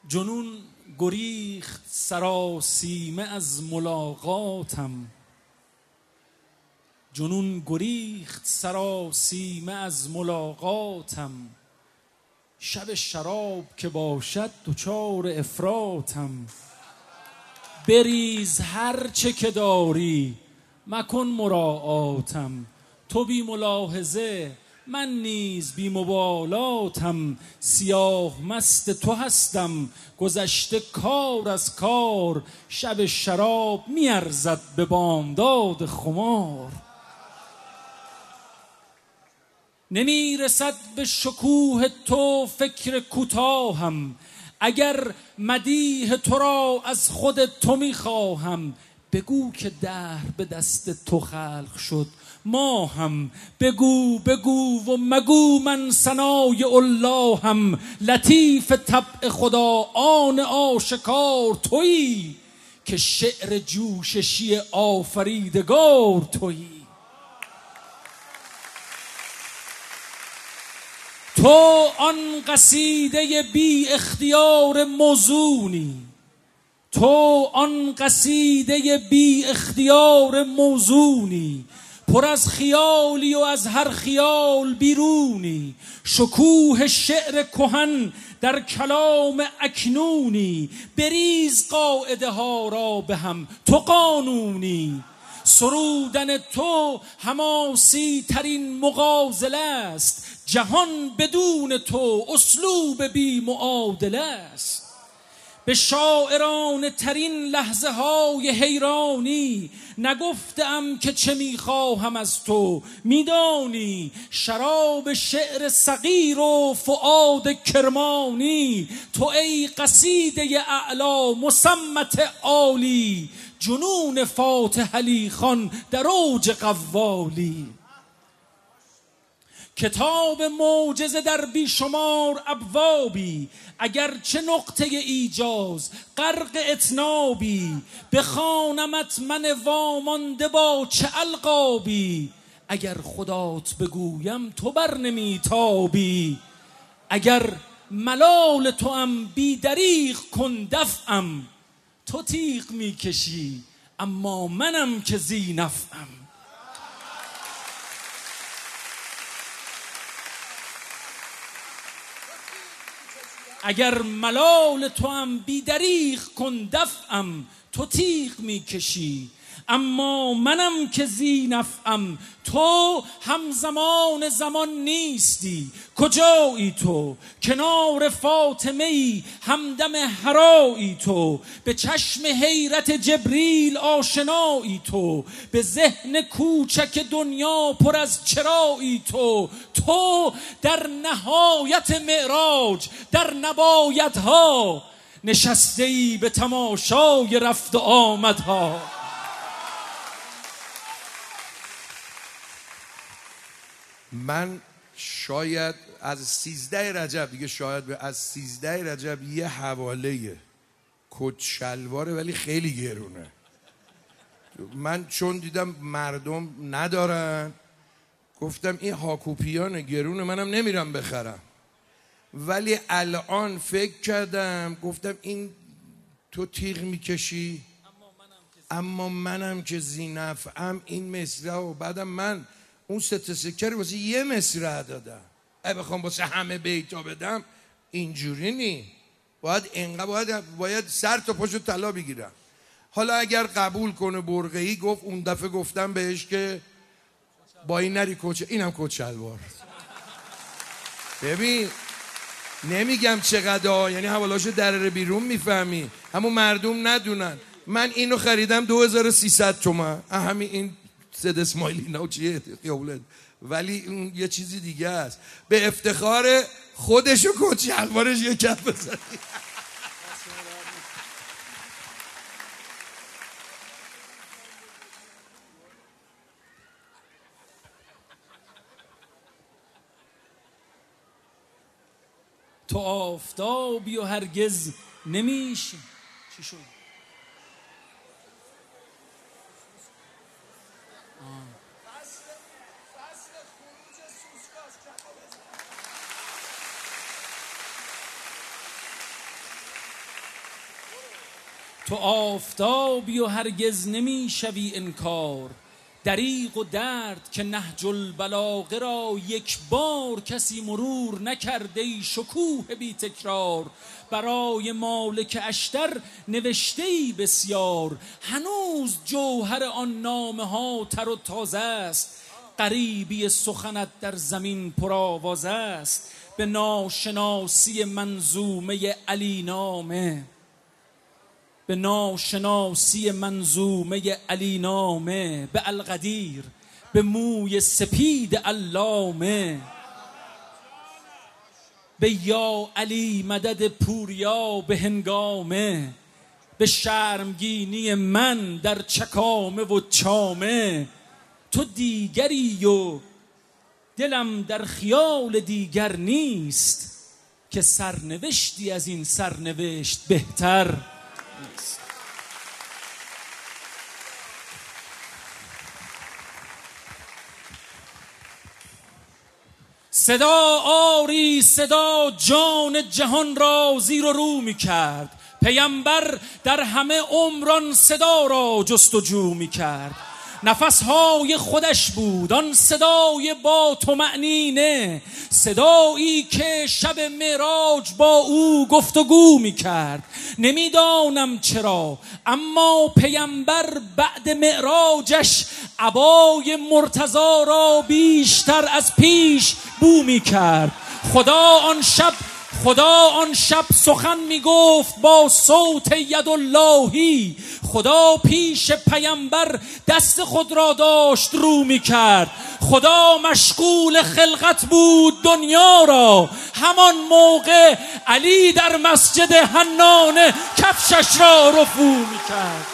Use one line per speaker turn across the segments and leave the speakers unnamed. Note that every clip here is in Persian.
جنون گریخت سراسیمه از ملاقاتم، جنون گریخت سراسیمه از ملاقاتم. شب شراب که باشد دچار افراطم. بریز هر چه که داری مکن مراعاتم. تو بی ملاحظه من نیز بی مبالاتم. سیاه مست تو هستم گذشته کار از کار. شب شراب میارزد به بامداد خمار. نمیرسد به شکوه تو فکر کوتاهم. اگر مدیح تو را از خود تو میخواهم. بگو که دهر به دست تو خلق شد ما هم. بگو بگو و مگو من ثنای اللهم. لطیف طبع خدا آن آشکار تویی، که شعر جوششی آفریدگار تویی. تو آن قصیده بی اختیار موزونی، تو آن قصیده بی اختیار موزونی. پر از خیالی و از هر خیال بیرونی. شکوه شعر کهن در کلام اکنونی. بریز قاعده ها را به هم تو قانونی. سرودن تو حماسی ترین مغازله است. جهان بدون تو اسلوب بی معادله است. به شاعرانه ترین لحظه های حیرانی نگفتم که چه میخواهم از تو میدانی. شراب شعر صغیر و فؤاد کرمانی. تو ای قصیده اعلی مسمت عالی. جنون فاتح علی خان در اوج قوالی. کتاب معجزه در بیشمار ابوابی. اگر چه نقطه ایجاز غرق اتنابی. بخوانمت من وامانده با چه القابی. اگر خدات بگویم تو بر نمیتابی. اگر ملال توام بی دریغ کن دفعم. تو تیغ میکشی اما منم که ذی نفعم. اگر ملال توام بی دریغ کن دفعم. تو تیغ میکشی اما منم که ذی نفعم. تو همزمان زمان نیستی کجایی تو. کنار فاطمه ای همدم حرایی تو. به چشم حیرت جبریل آشنایی تو. به ذهن کوچک دنیا پر از چرایی تو. تو در نهایت معراج در نبایدها نشسته ای به تماشای رفت و آمدها.
من شاید از 13 رجب دیگه از 13 رجب یه حواله کت شلواره ولی خیلی گرونه. من چون دیدم مردم ندارن گفتم این هاکوپیان گرونه منم نمیرم بخرم. ولی الان فکر کردم گفتم این تو تیغ میکشی اما منم که ذی نفعم. این مصرع و بعدم من اون ست سکه رو واسه یه مصرع دادم. اگه بخوام واسه همه بیتا بدم اینجوری نی. باید سر تا پاشو طلا بگیرم. حالا اگر قبول کنه برقعی گفت اون دفعه گفتم بهش که با این نری کوچه. اینم کت شلوار. ببین نمیگم چقدر، یعنی حوالاشو درره بیرون میفهمی همون مردم ندونن. من اینو خریدم 2300 تومان. همین این سد اسماعیلی نه چیه خیابونه. ولی اون یه چیزی دیگه است. به افتخار خودش و کت شلوارش یه کف بزنی.
تو آفتابی و هرگز نمیشی. چی شد؟ تو آفتابی و هرگز نمی شوی انکار، دریغ و درد که نهج البلاغه را یک بار کسی مرور نکرده شکوه بی تکرار. برای مالک اشتر نوشته‌ای بسیار، هنوز جوهر آن نامه ها تر و تازه است. غریبی سخنت در زمین پرآوازه است، به ناشناسی منظومه علی نامه، به ناشناسی منظومه علی نامه، به القدیر، به موی سپید علامه، به یا علی مدد پوریا به هنگامه، به شرمگینی من در چکامه و چامه. تو دیگری و دلم در خیال دیگر نیست، که سرنوشتی از این سرنوشت بهتر نیست. صدا آری صدا جان جهان را زیر و رو می کرد، پیامبر در همه عمران صدا را جستجو می کرد. نفسهای خودش بود آن صدای با طمأنینه، صدایی که شب معراج با او گفتگو می کرد. نمیدانم چرا اما پیامبر بعد معراجش عبای مرتضی را بیشتر از پیش بو می کرد. خدا آن شب سخن می گفت با صوت یداللهی، خدا پیش پیامبر دست خود را داشت رو می کرد. خدا مشغول خلقت بود دنیا را، همان موقع علی در مسجد حنانه کفشش را رفو می کرد.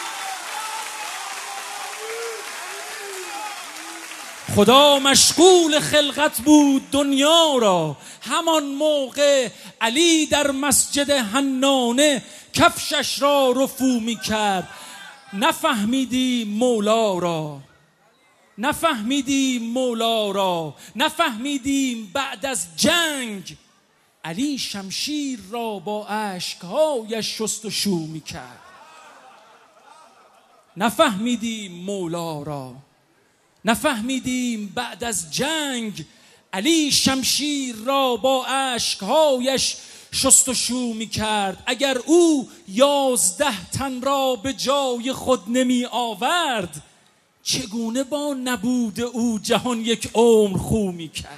خدا مشغول خلقت بود دنیا را، همان موقع علی در مسجد حنانه کفشش را رفو می کرد. نفهمیدی مولا را، نفهمیدیم مولا را، نفهمیدیم بعد از جنگ علی شمشیر را با اشکهایش شست و شو می کرد. نفهمیدیم مولا را، نفهمیدیم بعد از جنگ علی شمشیر را با اشکهایش شست و شو می کرد. اگر او 11 تن را به جای خود نمی آورد، چگونه با نبود او جهان یک عمر خو می کرد.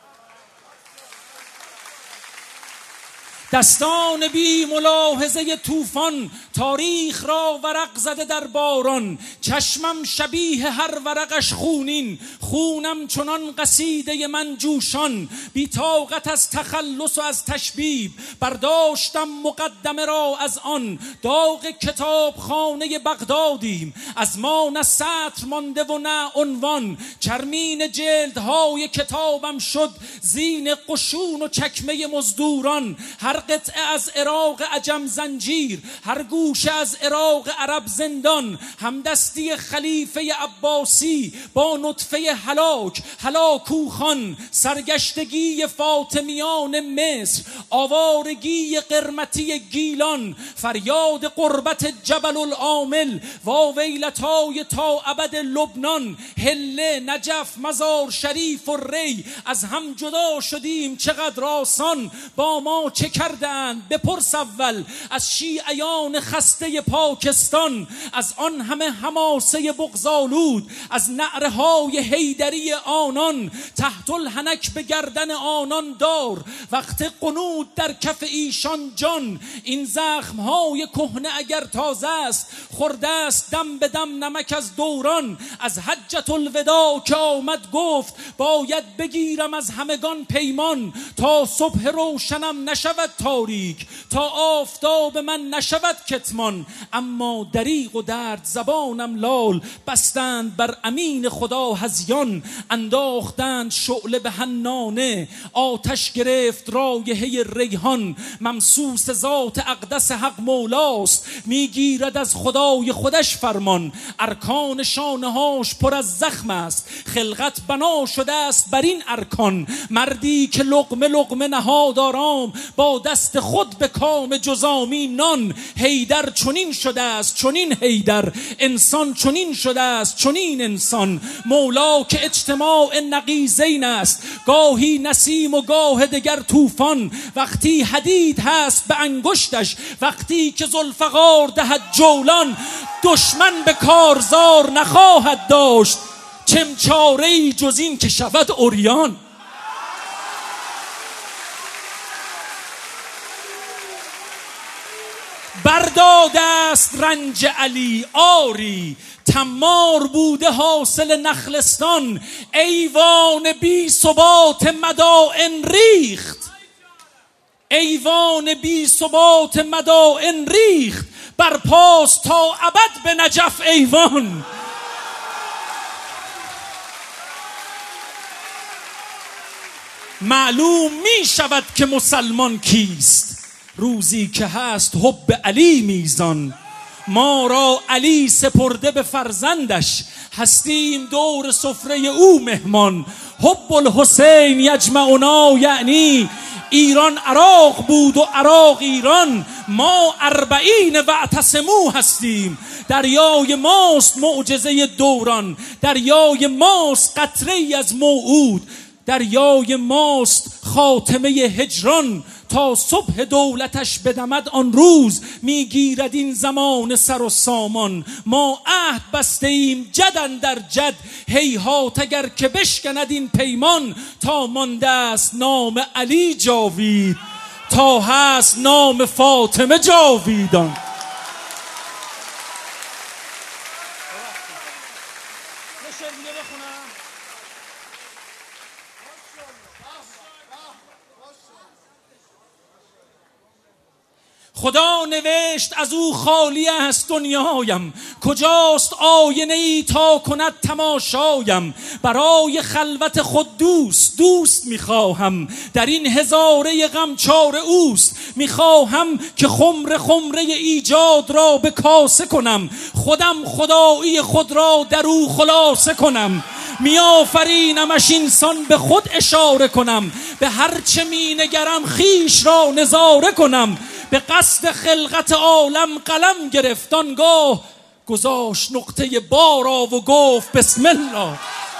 دستان بی ملاحظه طوفان تاریخ را ورق زده در باران، چشمم شبیه هر ورقش خونین، خونم چنان قصیده من جوشان. بی طاقت از تخلص و از تشبیب برداشتم مقدمه را از آن. داغ کتاب خانه بغدادیم، از ما نه سطر مانده و نه عنوان. چرمین جلدهای کتابم شد زین قشون و چکمه مزدوران. هر قطعه از عراق عجم زنجیر، هر گوشه از عراق عرب زندان. همدستی خلیفه عباسی با نطفه هلاکو خان. سرگشتگی فاطمیان مصر، آوارگی قرمتی گیلان. فریاد قربت جبل العامل، واویلتای تا ابد لبنان. هله، نجف، مزار شریف و ری، از هم جدا شدیم چقدر آسان. با ما چه کردند بپرس اول از شیعیان خسته پاکستان. از آن همه حماسه بغض‌آلود، از نعره‌های حیدری آنان. تحت الحنک به گردن آنان دار، وقت قنوت در کف ایشان جان. این زخم‌های کهنه اگر تازه است، خورده است دم به دم نمک از دوران. از حجة الوداع که آمد گفت باید بگیرم از همگان پیمان. تا صبح روشنم نشود تاریک، تا آفتاب من نشود کتمان. اما دریغ و درد زبانم لال، بستند بر امین خدا هذیان. انداختند شعله به حنانه، آتش گرفت رایحه ریحان. ممسوس ذات اقدس حق مولاست، میگیرد از خدای خودش فرمان. ارکان شانه‌هاش پر از زخم است، خلقت بنا شده است بر این ارکان. مردی که لقمه لقمه نهاد آرام، با دست خود به کام جزامی نان. حیدر چنین شده است چنین حیدر، انسان چنین شده است چنین انسان. مولا که اجتماع نقیضین است، گاهی نسیم و گاه دگر طوفان. وقتی حدید هست به انگشتش، وقتی که ذوالفقار دهد جولان. دشمن به کارزار نخواهد داشت، چم چاره‌ای جز این که شود عریان. برداده است رنج علی آری، تمار بوده حاصل نخلستان. ایوان بی ثبات مدائن ریخت، ایوان بی ثبات مدائن ریخت. برپاس تا ابد به نجف ایوان. معلوم می شود که مسلمان کیست، روزی که هست حب علی میزان. ما را علی سپرده به فرزندش، هستیم دور سفره او مهمان. حب الحسین یجمعنا، یعنی ایران عراق بود و عراق ایران. ما 40 واعتصموا هستیم، دریای ماست معجزه دوران. دریای ماست قطره‌ای از موعود، دریای ماست خاتمه هجران. تا صبح دولتش بدمد آن روز، میگیرد این زمان سر و سامان. ما عهد بسته ایم جد در جد، هیهات اگر که بشکند این پیمان. تا مانده است نام علی جاوید، تا هست نام فاطمه جاویدان. خدا نوشت از او خالی است دنیایم، کجاست آینه ای تا کند تماشایم. برای خلوت خود دوست میخواهم، در این هزاره غم چاره اوست. میخواهم که خمره ایجاد را به کاسه کنم، خودم خدایی خود را در او خلاصه کنم. میآفرینمش اینسان به خود اشاره کنم، به هر چه می نگرم خیش را نظاره کنم. به قصد خلقت عالم قلم گرفت، آنگاه گذاشت نقطه بارا و گفت بسم الله.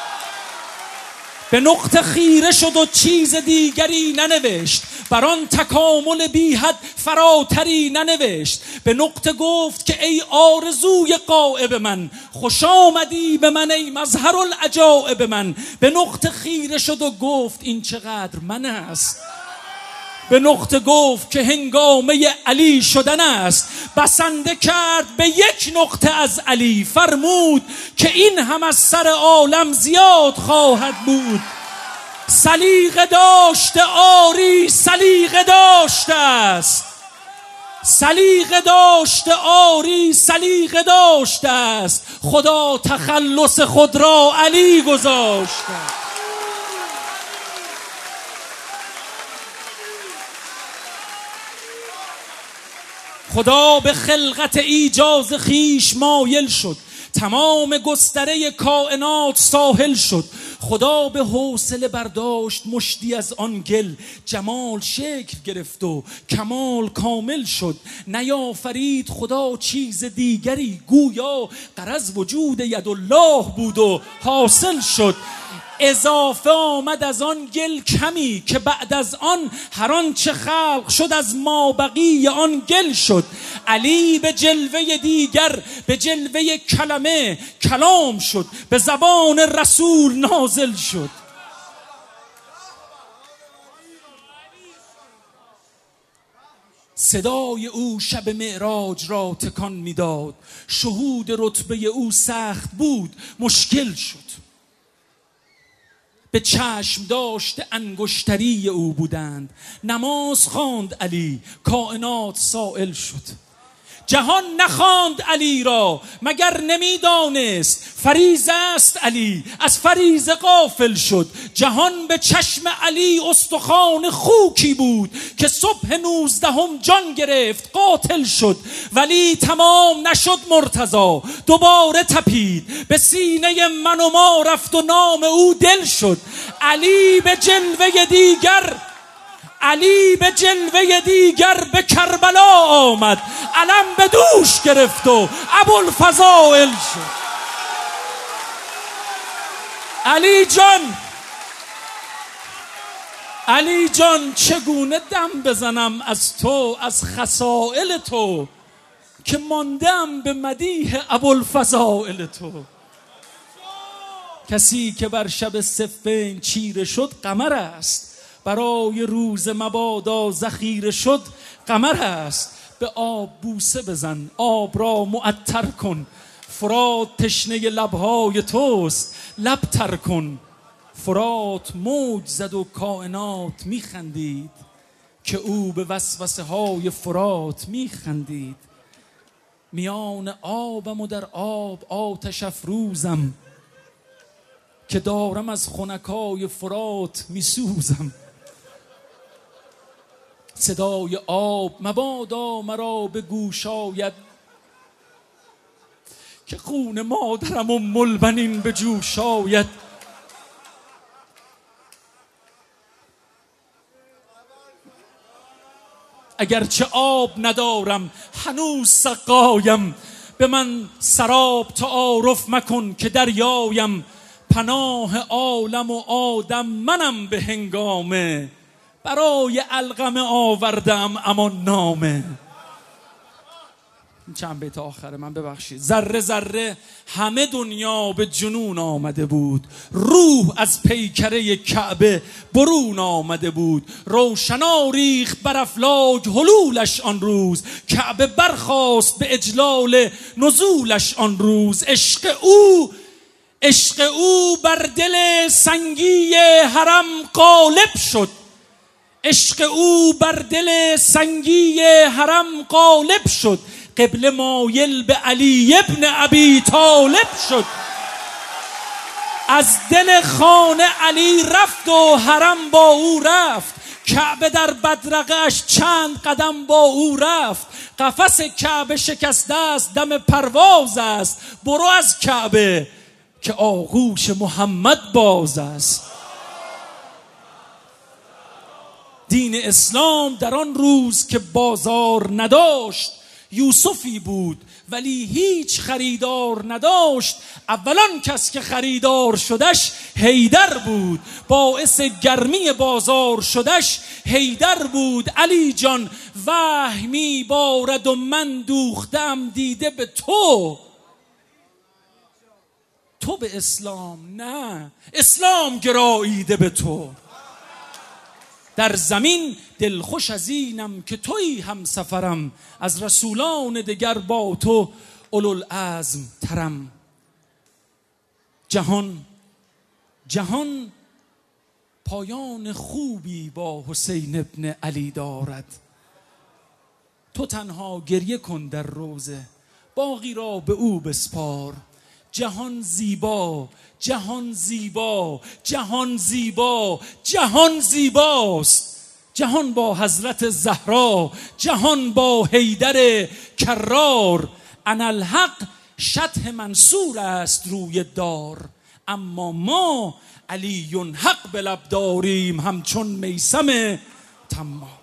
به نقطه خیره شد و چیز دیگری ننوشت، بر آن تکامل بی حد فراتری ننوشت. به نقطه گفت که ای آرزوی غایب من، خوش آمدی به من ای مظهر العجایب من. به نقطه خیره شد و گفت این چقدر من است. به نقطه گفت که هنگامه علی شدن است. بسنده کرد به یک نقطه از علی، فرمود که این هم از سر عالم زیاد خواهد بود. سلیقه داشته آری سلیقه داشته است، سلیقه داشته آری سلیقه داشته است. خدا تخلص خود را علی گذاشته. خدا به خلقت ایجاز خیش مایل شد، تمام گستره کائنات ساحل شد. خدا به حوصله برداشت مشتی از آن گل، جمال شکل گرفت و کمال کامل شد. نیافرید خدا چیز دیگری، گویا غرض وجود یدالله بود و حاصل شد. اضافه آمد از آن گل کمی، که بعد از آن هر آنچه خلق شد از ما بقی آن گل شد. علی به جلوه دیگر، به جلوه کلمه کلام شد، به زبان رسول نازل شد. صدای او شب معراج را تکان میداد، شهود رتبه او سخت بود مشکل شد. به چشم داشت انگشتری او بودند، نماز خواند علی، کائنات سائل شد. جهان نخواند علی را مگر نمیدانست فریضه است علی، از فریضه غافل شد. جهان به چشم علی استخوان خوکی بود که صبح 19 جان گرفت قاتل شد. ولی تمام نشد مرتضی دوباره تپید، به سینه من و ما رفت و نام او دل شد. علی به جلوه دیگر به کربلا آمد، علم به دوش گرفت و ابوالفضائل شد. علی جان چگونه دم بزنم از تو، از خصائل تو، که ماندم به مدیح ابوالفضائل تو. کسی که بر شب صفین چیره شد قمر است، برای روز مبادا ذخیره شد قمر است. به آب بوسه بزن آب را معطر کن، فرات تشنه لبهای توست لب تر کن. فرات موج زد و کائنات میخندید، که او به وسوسه های فرات میخندید. میان آبم و در آب آتش افروزم، که دارم از خنکای فرات میسوزم. صدای آب مبادا مرا به گوش آید، که خون مادرم ام البنین به جوش آید. اگرچه آب ندارم هنوز سقایم، به من سراب تعارف مکن که دریایم. پناه عالم و آدم منم به هنگامه، برای علقمه آوردم امان نامه. چند بیت آخره من ببخشید. ذره ذره همه دنیا به جنون آمده بود، روح از پیکره کعبه برون آمده بود. روشنا ریخت بر افلاک حلولش آن روز، کعبه برخاست به اجلال نزولش آن روز. عشق او بر دل سنگی حرم غالب شد، عشق او بر دل سنگی حرم غالب شد. قبله مایل به علی ابن ابی طالب شد. از دل خانه علی رفت و حرم با او رفت، کعبه در بدرقه اش چند قدم با او رفت. قفس کعبه شکسته است دم پرواز است، برو از کعبه که آغوش محمد باز است. دین اسلام در آن روز که بازار نداشت، یوسفی بود ولی هیچ خریدار نداشت. اولان کس که خریدار شدش حیدر بود، باعث گرمی بازار شدش حیدر بود. علی جان وحی می بارد و من دوختم دیده به تو به اسلام نه، اسلام گراییده به تو. در زمین دلخوش از اینم که تویی هم سفرم، از رسولان دگر با تو اولوالعزم ترم. جهان پایان خوبی با حسین ابن علی دارد. تو تنها گریه کن در روزه، باقی را به او بسپار. جهان زیبا، جهان زیبا، جهان زیبا، جهان زیباست. جهان با حضرت زهرا، جهان با حیدر کرار. انالحق شطح منصور است روی دار، اما ما علی حق به لب داریم همچون میثم طماع.